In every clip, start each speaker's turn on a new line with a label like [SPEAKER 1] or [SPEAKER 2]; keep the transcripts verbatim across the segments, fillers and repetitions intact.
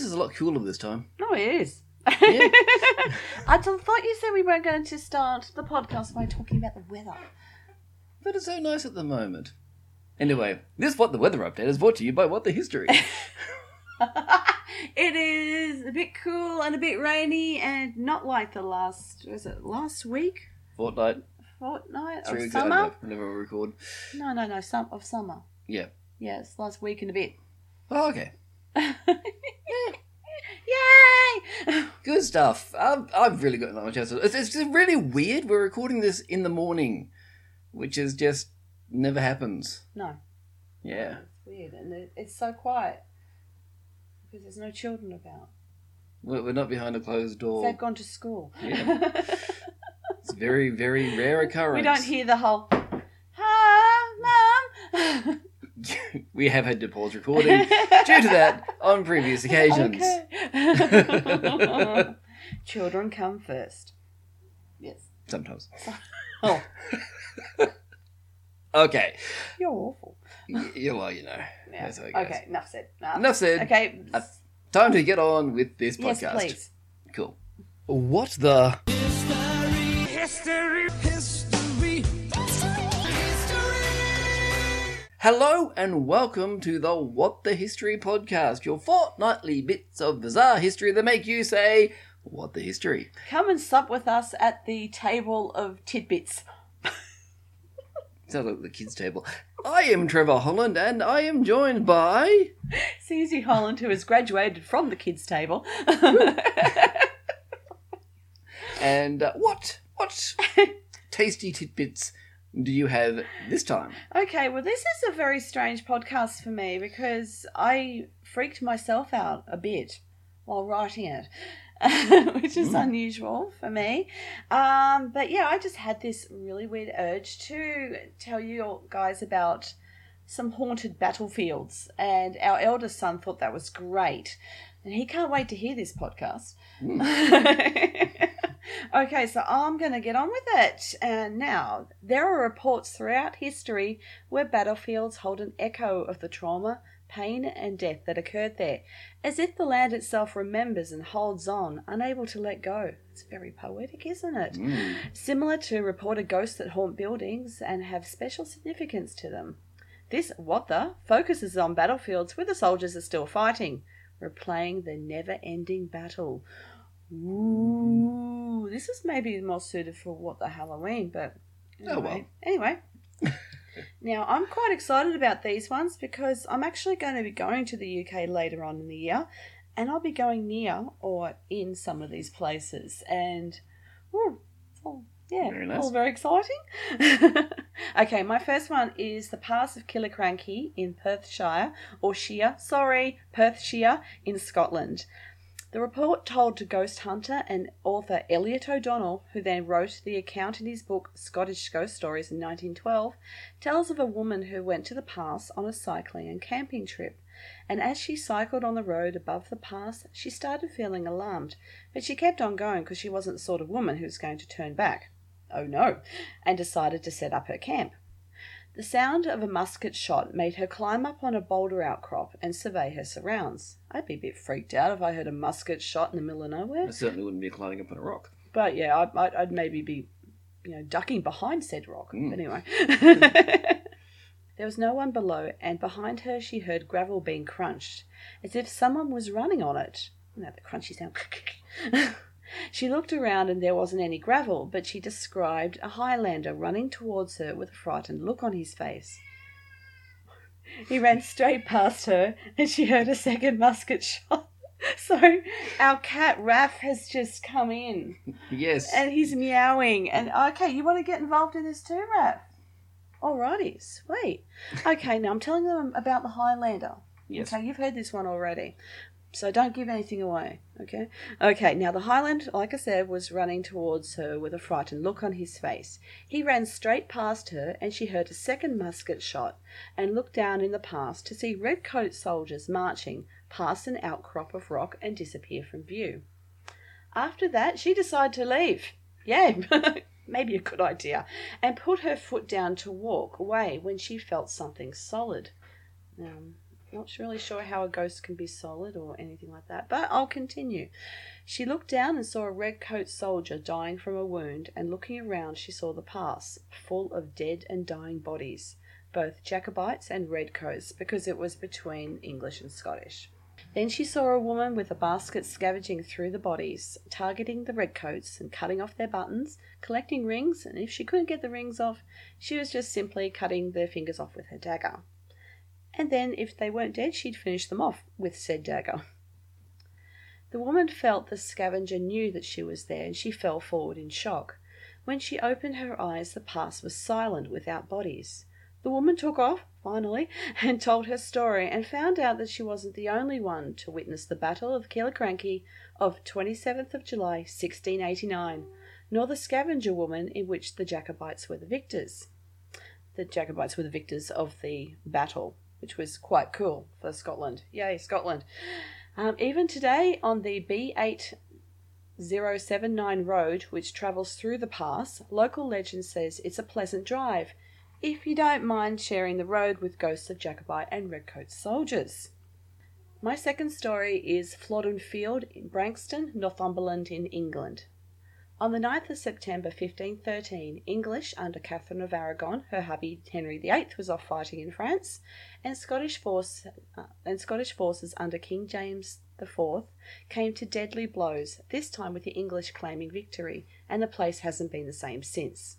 [SPEAKER 1] this is a lot cooler this time.
[SPEAKER 2] Oh, it is.
[SPEAKER 1] Yeah.
[SPEAKER 2] I thought you said we weren't going to start the podcast by talking about the weather.
[SPEAKER 1] But it's so nice at the moment. Anyway, this What the Weather Update is brought to you by What the History.
[SPEAKER 2] It is a bit cool and a bit rainy and not like the last, was it last week?
[SPEAKER 1] Fortnight.
[SPEAKER 2] Fortnight
[SPEAKER 1] Three
[SPEAKER 2] of
[SPEAKER 1] weeks
[SPEAKER 2] summer?
[SPEAKER 1] ago, whenever we record.
[SPEAKER 2] No, no, no, some of summer.
[SPEAKER 1] Yeah.
[SPEAKER 2] Yeah, it's last week and a bit.
[SPEAKER 1] Oh, okay.
[SPEAKER 2] Yay!
[SPEAKER 1] Good stuff. I've, I've really got not much else. It's, it's just really weird. We're recording this in the morning, which is just never happens.
[SPEAKER 2] No.
[SPEAKER 1] Yeah.
[SPEAKER 2] It's weird and it, it's so quiet because there's no children about.
[SPEAKER 1] We're, we're not behind a closed door.
[SPEAKER 2] They've gone to school.
[SPEAKER 1] Yeah. It's a very, very rare occurrence.
[SPEAKER 2] We don't hear the whole, hi, Mum.
[SPEAKER 1] We have had to pause recording due to that on previous occasions.
[SPEAKER 2] Okay. Children come first. Yes.
[SPEAKER 1] Sometimes.
[SPEAKER 2] Oh.
[SPEAKER 1] Okay.
[SPEAKER 2] You're awful.
[SPEAKER 1] Y- yeah, well, you know.
[SPEAKER 2] Yeah.
[SPEAKER 1] That's how it goes.
[SPEAKER 2] Okay, enough said. Enough,
[SPEAKER 1] Enough said.
[SPEAKER 2] Okay.
[SPEAKER 1] Uh, time to get on with this podcast.
[SPEAKER 2] Yes, please.
[SPEAKER 1] Cool. What the...
[SPEAKER 3] History, history, history,
[SPEAKER 1] Hello and welcome to the What the History podcast, your fortnightly bits of bizarre history that make you say, what the history?
[SPEAKER 2] Come and sup with us at the table of tidbits.
[SPEAKER 1] Sounds like the kids' table. I am Trevor Holland and I am joined by...
[SPEAKER 2] Susie Holland, who has graduated from the kids' table.
[SPEAKER 1] And uh, what, what tasty tidbits do you have this time?
[SPEAKER 2] Okay, well, this is a very strange podcast for me because I freaked myself out a bit while writing it, which is
[SPEAKER 1] Mm.
[SPEAKER 2] unusual for me. Um, but yeah, I just had this really weird urge to tell you guys about some haunted battlefields, and our eldest son thought that was great, and he can't wait to hear this podcast.
[SPEAKER 1] Mm.
[SPEAKER 2] Okay, so I'm going to get on with it. And now, there are reports throughout history where battlefields hold an echo of the trauma, pain, and death that occurred there, as if the land itself remembers and holds on, unable to let go. It's very poetic, isn't it?
[SPEAKER 1] Mm.
[SPEAKER 2] Similar to reported ghosts that haunt buildings and have special significance to them. This What The focuses on battlefields where the soldiers are still fighting, replaying the never-ending battle. Ooh, this is maybe more suited for What The Halloween, but anyway.
[SPEAKER 1] Oh, well.
[SPEAKER 2] Anyway. Now, I'm quite excited about these ones because I'm actually going to be going to the U K later on in the year, and I'll be going near or in some of these places, and ooh, it's all, yeah,
[SPEAKER 1] Very nice.
[SPEAKER 2] all very exciting. Okay, my first one is the Pass of Killiecrankie in Perthshire, or Shire, sorry, Perthshire in Scotland. The report told to ghost hunter and author Elliot O'Donnell, who then wrote the account in his book Scottish Ghost Stories in nineteen twelve, tells of a woman who went to the pass on a cycling and camping trip, and as she cycled on the road above the pass, she started feeling alarmed, but she kept on going because she wasn't the sort of woman who was going to turn back. Oh no, and decided to set up her camp. The sound of a musket shot made her climb up on a boulder outcrop and survey her surrounds. I'd be a bit freaked out if I heard a musket shot in the middle of nowhere.
[SPEAKER 1] I certainly wouldn't be climbing up on a rock.
[SPEAKER 2] But yeah, I'd, I'd, I'd maybe be, you know, ducking behind said rock.
[SPEAKER 1] Mm.
[SPEAKER 2] But anyway. There was no one below, and behind her she heard gravel being crunched, as if someone was running on it. You know, the crunchy sound. She looked around and there wasn't any gravel, but she described a Highlander running towards her with a frightened look on his face. He ran straight past her and she heard a second musket shot. So our cat Raph has just come in
[SPEAKER 1] Yes.
[SPEAKER 2] and he's meowing. And okay, you want to get involved in this too, Raph? Alrighty, sweet. Okay, now I'm telling them about the Highlander.
[SPEAKER 1] Yes.
[SPEAKER 2] Okay, you've heard this one already. So don't give anything away, okay? Okay, now the Highlander, like I said, was running towards her with a frightened look on his face. He ran straight past her and she heard a second musket shot and looked down in the pass to see redcoat soldiers marching past an outcrop of rock and disappear from view. After that, she decided to leave. Yeah, maybe a good idea. And put her foot down to walk away when she felt something solid. Um, Not really sure how a ghost can be solid or anything like that, but I'll continue. She looked down and saw a red-coat soldier dying from a wound, and looking around she saw the pass, full of dead and dying bodies, both Jacobites and redcoats, because it was between English and Scottish. Then she saw a woman with a basket scavenging through the bodies, targeting the redcoats and cutting off their buttons, collecting rings, and if she couldn't get the rings off, she was just simply cutting their fingers off with her dagger. And then, if they weren't dead, she'd finish them off with said dagger. The woman felt the scavenger knew that she was there, and she fell forward in shock. When she opened her eyes, the pass was silent, without bodies. The woman took off, finally, and told her story, and found out that she wasn't the only one to witness the Battle of Killiecrankie of twenty-seventh of July, sixteen eighty-nine, nor the scavenger woman in which the Jacobites were the victors. The Jacobites were the victors of the battle, which was quite cool for Scotland. Yay, Scotland. Um, even today, on the B eight zero seven nine road, which travels through the pass, local legend says it's a pleasant drive, if you don't mind sharing the road with ghosts of Jacobite and redcoat soldiers. My second story is Flodden Field in Branxton, Northumberland in England. On the ninth of September fifteen thirteen, English under Catherine of Aragon, her hubby Henry the Eighth was off fighting in France, and Scottish force uh, and Scottish forces under King James the Fourth came to deadly blows, this time with the English claiming victory, and the place hasn't been the same since.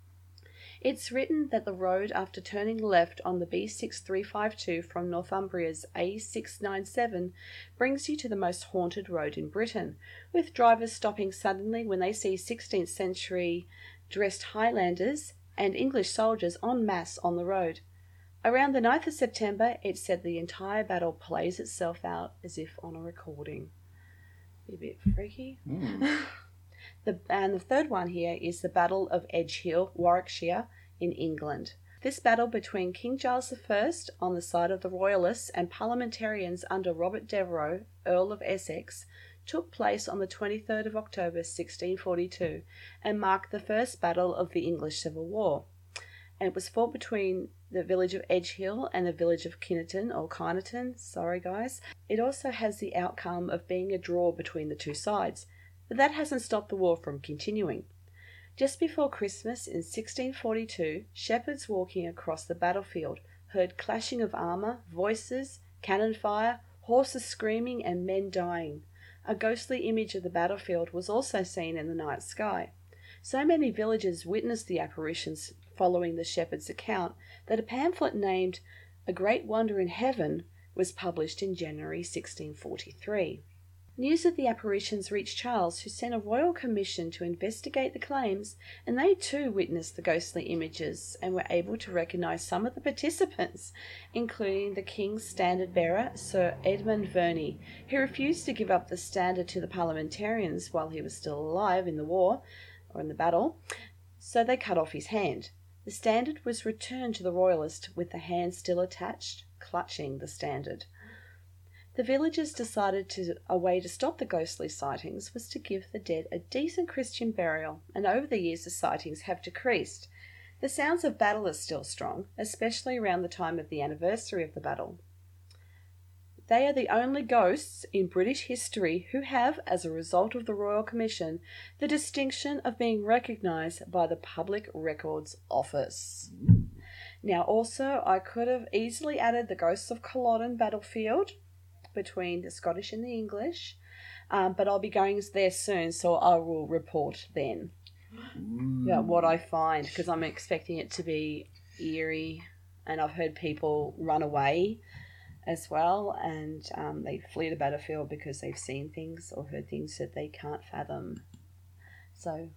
[SPEAKER 2] It's written that the road, after turning left on the B six three five two from Northumbria's A six nine seven, brings you to the most haunted road in Britain, with drivers stopping suddenly when they see sixteenth century dressed Highlanders and English soldiers en masse on the road. Around the ninth of September, it's said the entire battle plays itself out as if on a recording. Be a bit freaky.
[SPEAKER 1] Mm.
[SPEAKER 2] The, and the third one here is the Battle of Edge Hill, Warwickshire, in England. This battle between King Charles the First on the side of the Royalists and parliamentarians under Robert Devereux, Earl of Essex, took place on the twenty-third of October sixteen forty-two and marked the first battle of the English Civil War. And it was fought between the village of Edge Hill and the village of Kinnerton, or Kyneton, sorry guys. It also has the outcome of being a draw between the two sides, but that hasn't stopped the war from continuing. Just before Christmas in sixteen forty-two, shepherds walking across the battlefield heard clashing of armour, voices, cannon fire, horses screaming and men dying. A ghostly image of the battlefield was also seen in the night sky. So many villagers witnessed the apparitions following the shepherd's account that a pamphlet named A Great Wonder in Heaven was published in January sixteen forty-three. News of the apparitions reached Charles, who sent a royal commission to investigate the claims, and they too witnessed the ghostly images and were able to recognise some of the participants, including the King's standard-bearer, Sir Edmund Verney, who refused to give up the standard to the parliamentarians while he was still alive in the war, or in the battle, so they cut off his hand. The standard was returned to the royalist with the hand still attached, clutching the standard. The villagers decided to, a way to stop the ghostly sightings was to give the dead a decent Christian burial, and over the years the sightings have decreased. The sounds of battle are still strong, especially around the time of the anniversary of the battle. They are the only ghosts in British history who have, as a result of the Royal Commission, the distinction of being recognised by the Public Records Office. Now also, I could have easily added the ghosts of Culloden battlefield, between the Scottish and the English, um, but I'll be going there soon, so I will report then about what I find, because I'm expecting it to be eerie, and I've heard people run away as well, and um, they flee the battlefield because they've seen things or heard things that they can't fathom. So,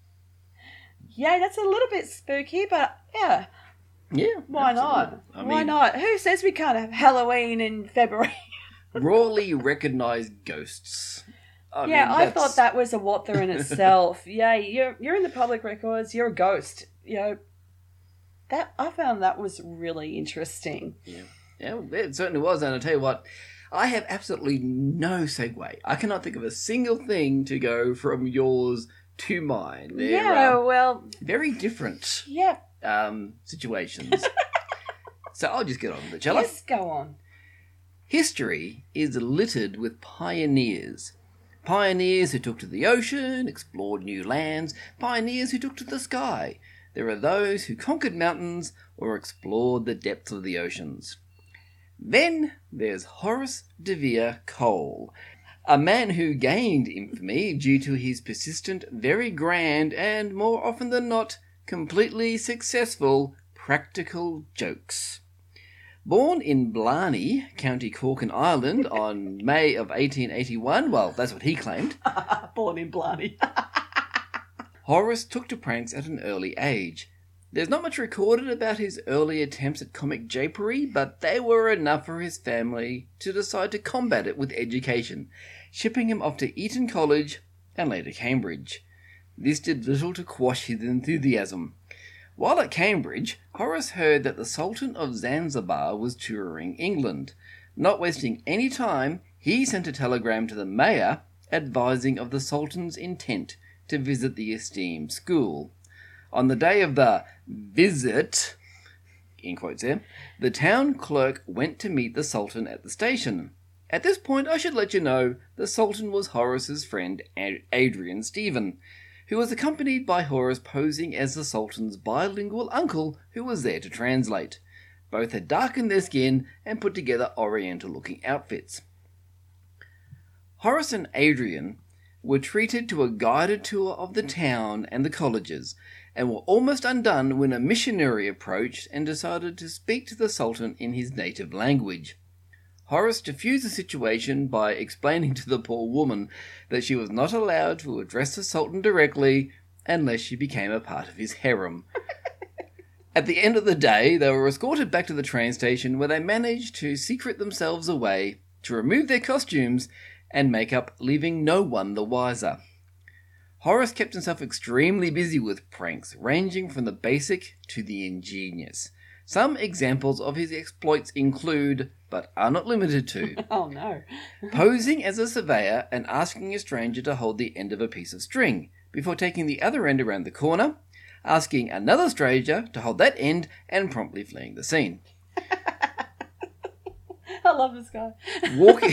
[SPEAKER 2] yeah, that's a little bit spooky, but yeah.
[SPEAKER 1] Yeah.
[SPEAKER 2] Why
[SPEAKER 1] absolutely.
[SPEAKER 2] not?
[SPEAKER 1] I
[SPEAKER 2] Why
[SPEAKER 1] mean,
[SPEAKER 2] not? Who says we can't have Halloween in February?
[SPEAKER 1] rawly recognised ghosts. I
[SPEAKER 2] yeah,
[SPEAKER 1] mean,
[SPEAKER 2] I
[SPEAKER 1] that's-
[SPEAKER 2] thought that was a what there in itself. Yeah, you're you're in the public records. You're a ghost. You know, that I found that was really interesting.
[SPEAKER 1] Yeah, yeah, it certainly was. And I tell you what, I have absolutely no segue. I cannot think of a single thing to go from yours to mine. They're,
[SPEAKER 2] yeah,
[SPEAKER 1] uh,
[SPEAKER 2] well,
[SPEAKER 1] very different
[SPEAKER 2] yeah.
[SPEAKER 1] um, situations. So I'll just get on with it, shall
[SPEAKER 2] Yes, go on.
[SPEAKER 1] History is littered with pioneers. Pioneers who took to the ocean, explored new lands, pioneers who took to the sky. There are those who conquered mountains or explored the depths of the oceans. Then there's Horace de Vere Cole, a man who gained infamy due to his persistent, very grand, and more often than not, completely successful practical jokes. Born in Blarney, County Cork in Ireland on May of eighteen eighty-one, well, that's what he claimed,
[SPEAKER 2] Born in Blarney.
[SPEAKER 1] Horace took to pranks at an early age. There's not much recorded about his early attempts at comic japery, but they were enough for his family to decide to combat it with education, shipping him off to Eton College and later Cambridge. This did little to quash his enthusiasm. While at Cambridge, Horace heard that the Sultan of Zanzibar was touring England. Not wasting any time, he sent a telegram to the mayor advising of the Sultan's intent to visit the esteemed school. On the day of the visit, in quotes here, the town clerk went to meet the Sultan at the station. At this point, I should let you know the Sultan was Horace's friend Adrian Stephen, who was accompanied by Horace posing as the Sultan's bilingual uncle who was there to translate. Both had darkened their skin and put together oriental-looking outfits. Horace and Adrian were treated to a guided tour of the town and the colleges, and were almost undone when a missionary approached and decided to speak to the Sultan in his native language. Horace diffused the situation by explaining to the poor woman that she was not allowed to address the Sultan directly unless she became a part of his harem. At the end of the day, they were escorted back to the train station where they managed to secret themselves away, to remove their costumes, and make up, leaving no one the wiser. Horace kept himself extremely busy with pranks, ranging from the basic to the ingenious. Some examples of his exploits include, but are not limited to,
[SPEAKER 2] Oh no.
[SPEAKER 1] posing as a surveyor and asking a stranger to hold the end of a piece of string, before taking the other end around the corner, asking another stranger to hold that end, and promptly fleeing the scene.
[SPEAKER 2] I love this guy.
[SPEAKER 1] Walking...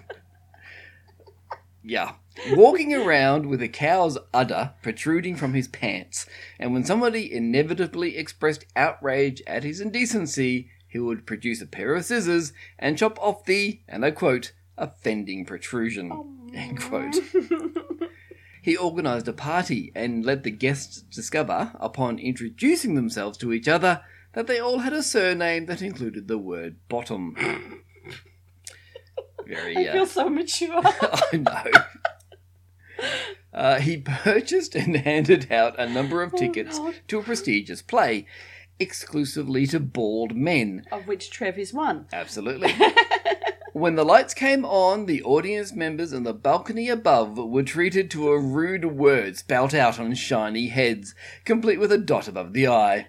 [SPEAKER 1] yeah. Walking around with a cow's udder protruding from his pants, and when somebody inevitably expressed outrage at his indecency, he would produce a pair of scissors and chop off the, and I quote, offending protrusion,
[SPEAKER 2] Oh.
[SPEAKER 1] end quote. He organised a party and let the guests discover, upon introducing themselves to each other, that they all had a surname that included the word bottom. Very,
[SPEAKER 2] I
[SPEAKER 1] uh,
[SPEAKER 2] feel so mature.
[SPEAKER 1] I know. Uh, he purchased and handed out a number of tickets
[SPEAKER 2] God.
[SPEAKER 1] to a prestigious play, exclusively to bald men.
[SPEAKER 2] Of which Trev is one.
[SPEAKER 1] Absolutely. When the lights came on, the audience members on the balcony above were treated to a rude word spout out on shiny heads, complete with a dot above the eye.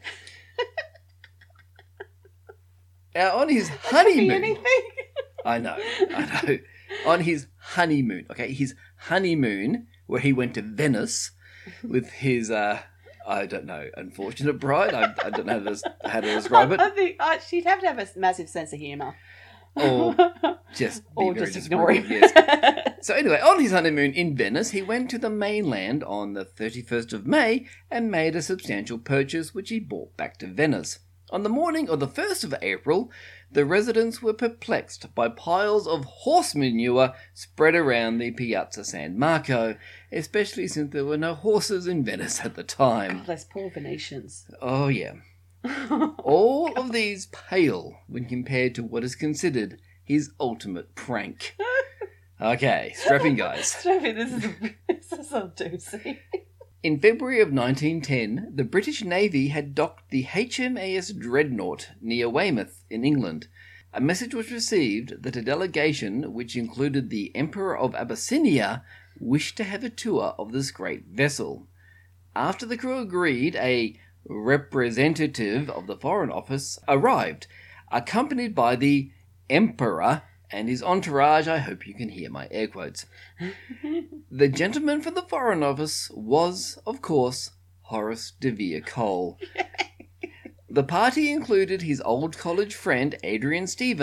[SPEAKER 1] Now, on his
[SPEAKER 2] Could be
[SPEAKER 1] honeymoon...
[SPEAKER 2] anything.
[SPEAKER 1] I know, I know. On his honeymoon, okay, his honeymoon, where he went to Venice with his, uh, I don't know, unfortunate bride. I, I don't know how to, how to describe
[SPEAKER 2] I
[SPEAKER 1] it.
[SPEAKER 2] think uh, she'd have to have a massive sense of humour.
[SPEAKER 1] Or just be
[SPEAKER 2] Or
[SPEAKER 1] very
[SPEAKER 2] just ignore him.
[SPEAKER 1] disapproval, yes. So anyway, on his honeymoon in Venice, he went to the mainland on the thirty-first of May and made a substantial purchase which he brought back to Venice. On the morning of the first of April, the residents were perplexed by piles of horse manure spread around the Piazza San Marco, especially since there were no horses in Venice at the time.
[SPEAKER 2] God, those poor Venetians.
[SPEAKER 1] Oh yeah. All of these pale when compared to what is considered his ultimate prank. Okay, strap in, guys.
[SPEAKER 2] Trev, this is a, this is a doozy.
[SPEAKER 1] In February of nineteen ten, the British Navy had docked the H M A S Dreadnought near Weymouth in England. A message was received that a delegation, which included the Emperor of Abyssinia, wished to have a tour of this great vessel. After the crew agreed, a representative of the Foreign Office arrived, accompanied by the Emperor and his entourage. I hope you can hear my air quotes. The gentleman from the Foreign Office was, of course, Horace de Vere Cole. The party included his old college friend Adrian Stephen,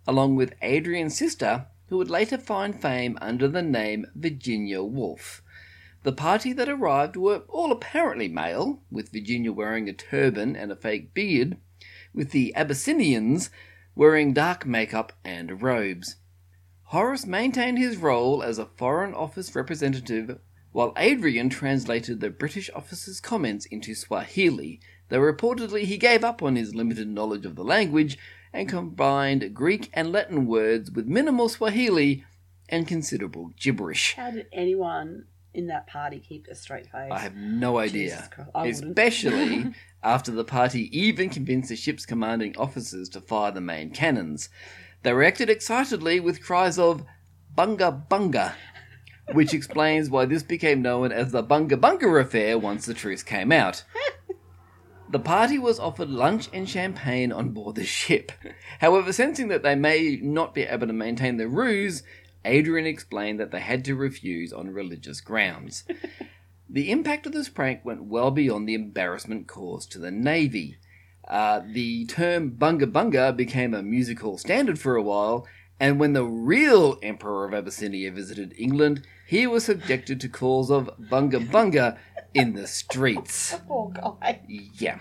[SPEAKER 1] along with Adrian's sister, who would later find fame under the name Virginia Woolf. The party that arrived were all apparently male, with Virginia wearing a turban and a fake beard, with the Abyssinians wearing dark makeup and robes. Horace maintained his role as a Foreign Office representative, while Adrian translated the British officer's comments into Swahili, though reportedly he gave up on his limited knowledge of the language and combined Greek and Latin words with minimal Swahili and considerable gibberish.
[SPEAKER 2] How did anyone in that party keep a straight face?
[SPEAKER 1] I have no
[SPEAKER 2] Jesus
[SPEAKER 1] idea.
[SPEAKER 2] Christ, I wouldn't.
[SPEAKER 1] Especially after the party even convinced the ship's commanding officers to fire the main cannons. They reacted excitedly with cries of "Bunga Bunga," which explains why this became known as the Bunga Bunga Affair once the truth came out. The party was offered lunch and champagne on board the ship. However, sensing that they may not be able to maintain the ruse, Adrian explained that they had to refuse on religious grounds. The impact of this prank went well beyond the embarrassment caused to the Navy. Uh, the term Bunga Bunga became a musical standard for a while, and when the real Emperor of Abyssinia visited England, he was subjected to calls of Bunga Bunga in the streets.
[SPEAKER 2] Poor guy.
[SPEAKER 1] Yeah.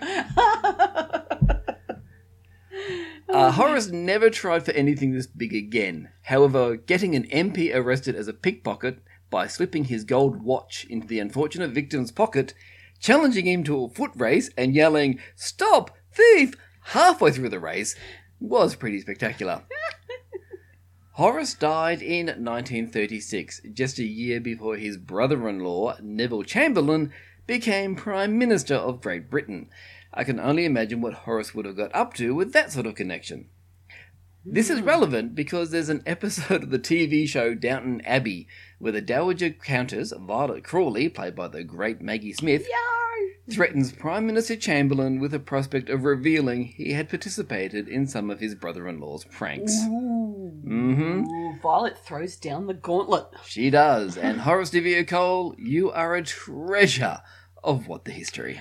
[SPEAKER 1] Uh, Horace never tried for anything this big again. However, getting an M P arrested as a pickpocket by slipping his gold watch into the unfortunate victim's pocket, challenging him to a foot race and yelling, "Stop, thief!" halfway through the race was pretty spectacular. Horace died in nineteen thirty-six, just a year before his brother-in-law, Neville Chamberlain, became Prime Minister of Great Britain. I can only imagine what Horace would have got up to with that sort of connection. This is relevant because there's an episode of the T V show Downton Abbey where the Dowager Countess, Violet Crawley, played by the great Maggie Smith,
[SPEAKER 2] Yo!
[SPEAKER 1] threatens Prime Minister Chamberlain with the prospect of revealing he had participated in some of his brother-in-law's pranks.
[SPEAKER 2] Ooh.
[SPEAKER 1] Mm-hmm.
[SPEAKER 2] Ooh, Violet throws down the gauntlet.
[SPEAKER 1] She does. And Horace de Vere Cole, you are a treasure of What the History.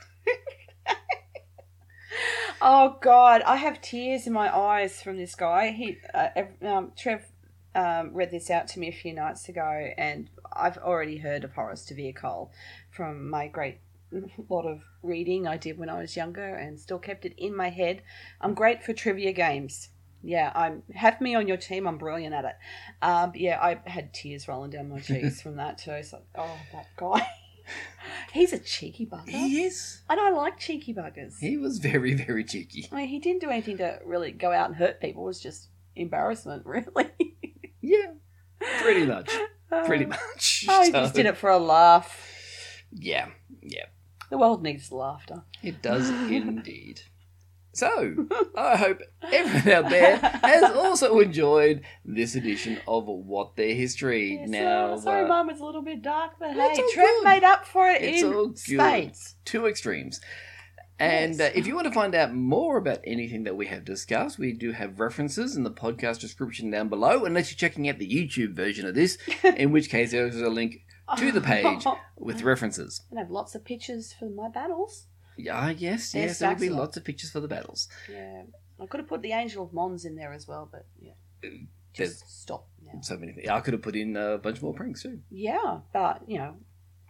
[SPEAKER 2] Oh God, I have tears in my eyes from this guy. He, uh, um, Trev, um, read this out to me a few nights ago, and I've already heard of Horace de Vere Cole from my great lot of reading I did when I was younger, and still kept it in my head. I'm great for trivia games. Yeah, I'm have me on your team. I'm brilliant at it. Um, yeah, I had tears rolling down my cheeks from that too. So, oh, that guy. He's a cheeky bugger.
[SPEAKER 1] He is.
[SPEAKER 2] I don't like cheeky buggers.
[SPEAKER 1] He was very, very cheeky.
[SPEAKER 2] I mean, he didn't do anything to really go out and hurt people. It was just embarrassment, really.
[SPEAKER 1] Yeah, pretty much. Pretty much.
[SPEAKER 2] Oh, he
[SPEAKER 1] So,
[SPEAKER 2] just did it for a laugh.
[SPEAKER 1] Yeah, yeah.
[SPEAKER 2] The world needs laughter.
[SPEAKER 1] It does indeed. So, I hope everyone out there has also enjoyed this edition of What the History.
[SPEAKER 2] Yeah,
[SPEAKER 1] now,
[SPEAKER 2] so, sorry,
[SPEAKER 1] uh,
[SPEAKER 2] Mum, it's a little bit dark, but
[SPEAKER 1] That's
[SPEAKER 2] hey,
[SPEAKER 1] all
[SPEAKER 2] Trev
[SPEAKER 1] good.
[SPEAKER 2] made up for it
[SPEAKER 1] It's
[SPEAKER 2] in
[SPEAKER 1] all good.
[SPEAKER 2] spades.
[SPEAKER 1] Two extremes. And
[SPEAKER 2] Yes.
[SPEAKER 1] uh, if you want to find out more about anything that we have discussed, we do have references in the podcast description down below, unless you're checking out the YouTube version of this, in which case there's a link to the page with references.
[SPEAKER 2] And I have lots of pictures for my battles.
[SPEAKER 1] Ah, yes,
[SPEAKER 2] There's
[SPEAKER 1] yes, there will be
[SPEAKER 2] stacks of
[SPEAKER 1] lots of pictures for the battles.
[SPEAKER 2] Yeah, I could have put the Angel of Mons in there as well, but yeah,
[SPEAKER 1] There's
[SPEAKER 2] just stop now.
[SPEAKER 1] so many things. I could have put in a bunch more pranks too.
[SPEAKER 2] Yeah, but you know,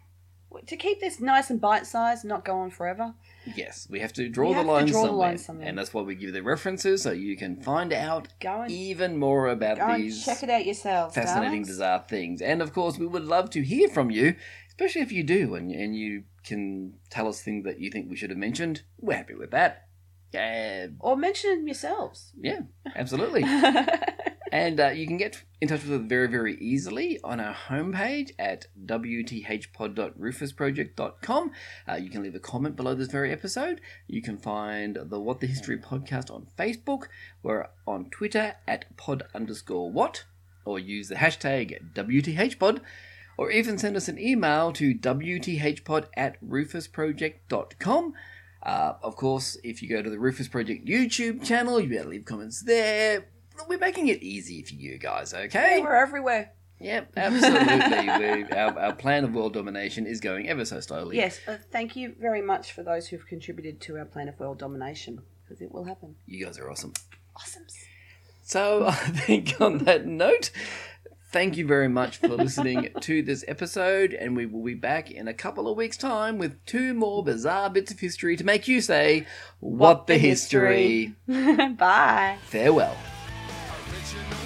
[SPEAKER 2] to keep this nice and bite-sized and not go on forever.
[SPEAKER 1] Yes, we have to draw
[SPEAKER 2] We
[SPEAKER 1] the
[SPEAKER 2] have to
[SPEAKER 1] line
[SPEAKER 2] draw the
[SPEAKER 1] somewhere,
[SPEAKER 2] line somewhere.
[SPEAKER 1] and that's why we give the references so you can find out
[SPEAKER 2] Go and
[SPEAKER 1] even more about
[SPEAKER 2] go and
[SPEAKER 1] these
[SPEAKER 2] check it out yourselves.
[SPEAKER 1] fascinating,
[SPEAKER 2] darlings.
[SPEAKER 1] bizarre things. And of course, we would love to hear from you, especially if you do, and and you can tell us things that you think we should have mentioned. We're happy with that. Uh,
[SPEAKER 2] Or mention them yourselves.
[SPEAKER 1] yeah, absolutely. And uh, you can get in touch with us very, very easily on our homepage at w t h pod dot rufus project dot com. Uh, you can leave a comment below this very episode. You can find the What the History podcast on Facebook. We're on Twitter at pod underscore what, or use the hashtag W T H pod, or even send us an email to w t h pod at rufus project dot com. Uh, of course, if you go to the Rufus Project YouTube channel, you'll be able to leave comments there. We're making it easy for you guys, okay?
[SPEAKER 2] Yeah, we're everywhere.
[SPEAKER 1] Yep, absolutely. we, our, our plan of world domination is going ever so slowly.
[SPEAKER 2] Yes, uh, thank you very much for those who've contributed to our plan of world domination, because it will happen.
[SPEAKER 1] You guys are awesome.
[SPEAKER 2] Awesome.
[SPEAKER 1] So I think on that note, thank you very much for listening to this episode, and we will be back in a couple of weeks' time with two more bizarre bits of history to make you say, what, what the, the history?
[SPEAKER 2] history. Bye.
[SPEAKER 1] Farewell.
[SPEAKER 3] Original